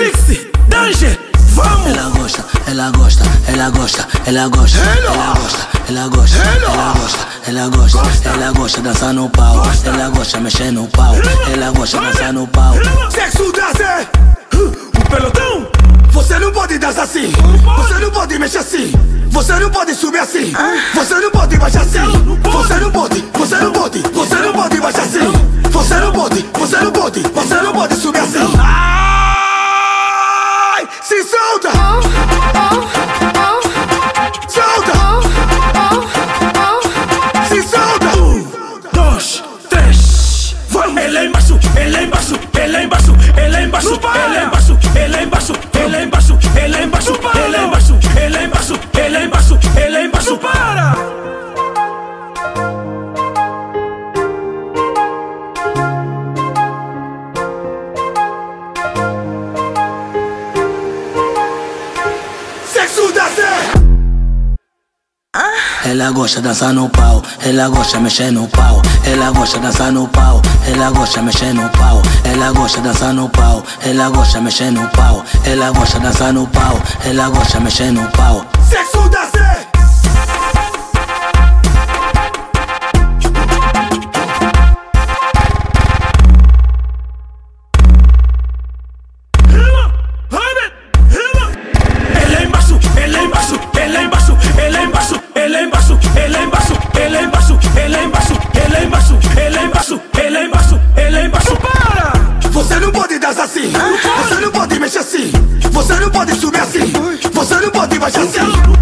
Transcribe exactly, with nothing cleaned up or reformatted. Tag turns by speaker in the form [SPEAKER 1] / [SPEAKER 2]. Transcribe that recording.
[SPEAKER 1] Trixie, Danger, vamos!
[SPEAKER 2] Ela gosta, ela gosta, ela gosta, ela gosta, ela gosta, ela gosta, ela gosta, ela gosta, ela gosta dançar no pau, ela gosta mexer no pau, ela gosta dançar no pau.
[SPEAKER 1] Sexo dança, o pelotão. Você não pode dançar assim, você não pode mexer assim, você não pode subir assim, você não pode baixar assim, você não pode, você não pode, você não pode baixar assim, você não pode, você não pode, você não pode subir assim. Ai, se solta, solta, se solta. Um, dois, três, vamos. Ele é embaixo, ele é embaixo, ele é embaixo, ele é embaixo, ele é embaixo, ele é embaixo. Ele é embaixo, ele é embaixo, ele é embaixo, ele é embaixo, ele é embaixo, ele é embaixo, para! Sexo da Zé!
[SPEAKER 2] Ela gosta dançar no pau, ela gosta mexer no pau, ela gosta dançar no pau, ela gosta mexer no pau, ela gosta dançar no pau, ela gosta mexer no pau, ela gosta dançar no pau, ela gosta mexer no pau.
[SPEAKER 1] Sexo da Zé! Ele é embaixo, ele é embaixo, ele é embaixo, ele é embaixo, ele é embaixo, ele é embaixo, ele é embaixo, ele é embaixo, ele é embaixo, ele é embaixo, ele é embaixo, ele é embaixo, para! Você não pode dançar assim, você não pode mexer assim, você não pode subir assim, você não pode baixar assim.